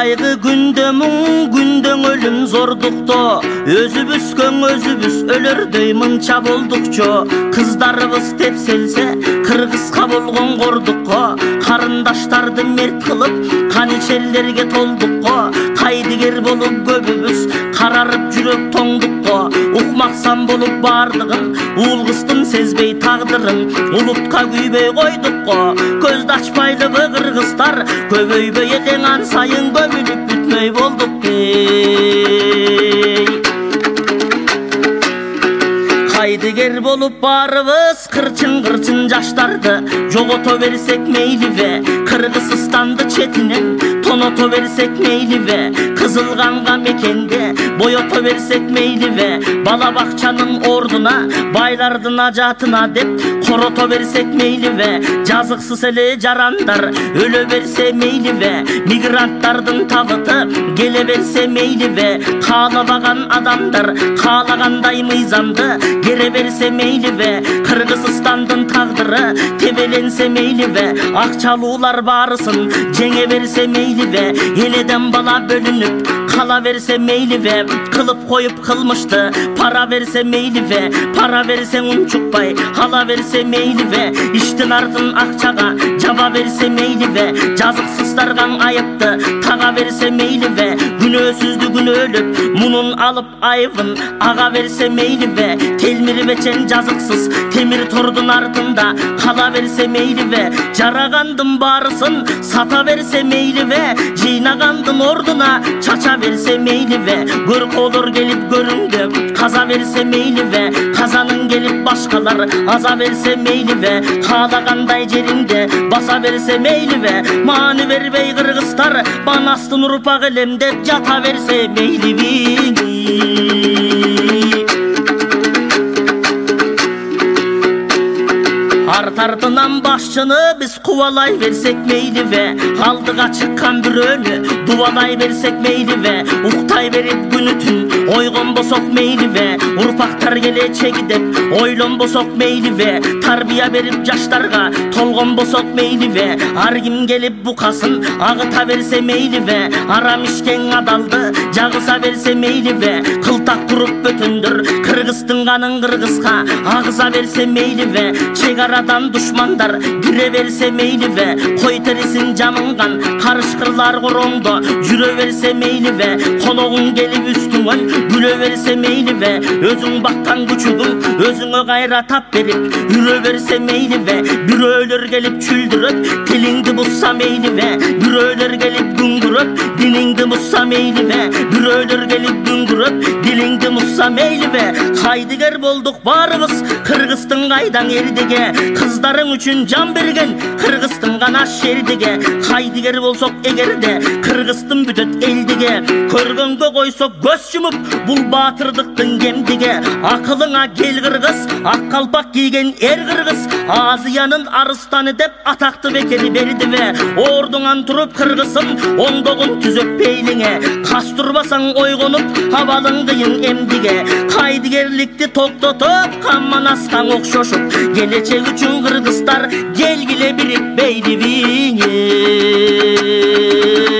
Кайгы күндө мұң, күндөн өлүм зордукто. Өзүбүз көң өзүбүз өлөрдөй мынча болдукчу. Кыздарыбыз тепселсе, кыргызга болгон кордукко. Карындаштарды мерт кылып, каничерлерге толдукко. Кайдыгер болуп көбүбүз, карарып жүрөк тоңдукко. Укмаксан болуп бардыгын, улгустун сезбей тагдырын. Улутка күйбөй койдукко. Көздү ачпайлыбы кыргыздар, көбөйбөй элең ан сайын көмүлүп бүтмөй болдук бей. Кайдыгер болуп барыбыз, кырчын жаштарды жогото берсек мейлибе. Кыргызстанды четинен тоното берсек мейлибе. Кызылганга мекенде бойото берсек мейлибе. Бала бакчанын ордуна, байлардын ажатына деп корото берсек мейлибе. Жазыксыз эле жарандар өлө берсе мейлибе. Мигранттардын табыты келе берсе мейлибе. Каалабаган адамдар каалагандай мыйзамды кере берсе мейлибе. Кыргызстандын тагдыры тебеленсе мейлибе. Акчалуулар баарысын жеңе берсе мейлибе. Эледен бала бөлүнүп кала берсе мейлибе. Кылып коюп кылмышты пара берсе мейлибе. Пара берсең унчукпай ала берсе мейлибе. Иштин артын акчага жаба берсе мейлибе. Жазыксыздарга айыпты тага берсе мейлибе. Күнөөсүздү күнөөлөп мунун алып айыбын ага берсе мейлибе. Телмири бечен жазыксыз темир тордун артында кала берсе мейлибе. Жарагандын баарысын сата берсе мейлибе. Жыйнагандын ордуна чача берсе мейлибе. Көркөөлөр келип көрүндө каза берсе мейлибе. Казанын келип башкалар аза берсе мейлибе. Каалагандай жеринде баса берсе мейлибе. Маани бербей кыргыздар банастын урпак элем деп жата берсе мейлиби. Артартынан башчыны биз кубалай берсек мейлибе. Алдыга чыккан бирөөнү дубалай берсек мейлибе. Уктай берип күнү түн ойгонбосок мейлибе. Урпактар келечеги деп ойлонбосок мейлибе. Тарбия берип жаштарга толгонбосок мейлибе. Ар ким келип букасын агыта берсе мейлибе. Арам ишкен адалды жагыса берсе мейлибе. Кылтак туруп бөтөндөр кыргыздын канын кыргызга агыза берсе мейлибе. Чегарадан душмандар кире берсе мейлибе. Кой терисин жамынган карышкырлар короңдо жүрө берсе мейлибе. Кологуң келип үстүңөн күлө берсе мейлибе. Өзүң баккан күчүгүң өзүңө кайра тап берип үрө берсе мейлибе. Бирөөлөр келип чүлдүрөп тилиңди бузса мейлибе. Бирөөлөр келип күңгүрөп диниңди бузса мейлибе. Бирөөлөр келип күңгүрөп дилиңди музса мейлибе. Кайдыгер болдук баарыбыз, Кыргыздын кайдан эрдиге. Кыздарың үчүн жан берген Кыргыздын гана шердиге. Кайдыгер болсок эгерде Кыргыздын бүтөт элдиге. Көргөнгө койсок көз жумуп бул баатырдыктын кемдиге. Акылыңа кел кыргыз, ак калпак кийген эр кыргыз. Азиянын арыстаны деп атакты бекери бердибе. Ордуңан туруп кыргызым оңдогун түзөп пейлиңе. Кас турбасаң ойгонуп абалың кыйын эмдиге. Кайдыгерликти токтотуп каман аскан окшошуп келечек үчүн кыргыздар келгиле бирип бейдибиңе.